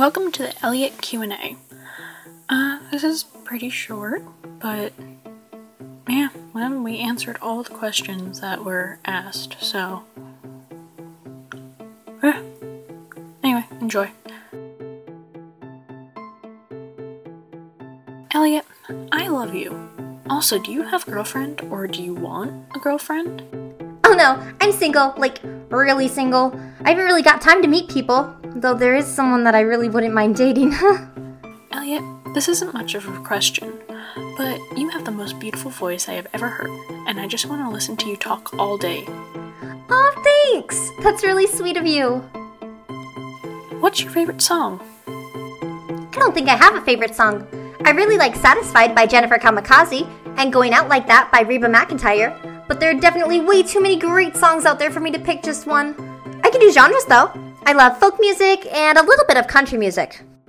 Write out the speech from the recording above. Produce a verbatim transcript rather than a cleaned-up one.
Welcome to the Elliot Q and A. Uh, this is pretty short, but yeah, well, we answered all the questions that were asked, so yeah. Anyway, enjoy. Elliot, I love you. Also, do you have a girlfriend, or do you want a girlfriend? Oh no, I'm single, like, really single. I haven't really got time to meet people, though there is someone that I really wouldn't mind dating. Elliot, this isn't much of a question, but you have the most beautiful voice I have ever heard, and I just want to listen to you talk all day. Aw, thanks! That's really sweet of you. What's your favorite song? I don't think I have a favorite song. I really like Satisfied by Jennifer Kamikaze, and Going Out Like That by Reba McEntire, but there are definitely way too many great songs out there for me to pick just one. I can do genres though. I love folk music and a little bit of country music.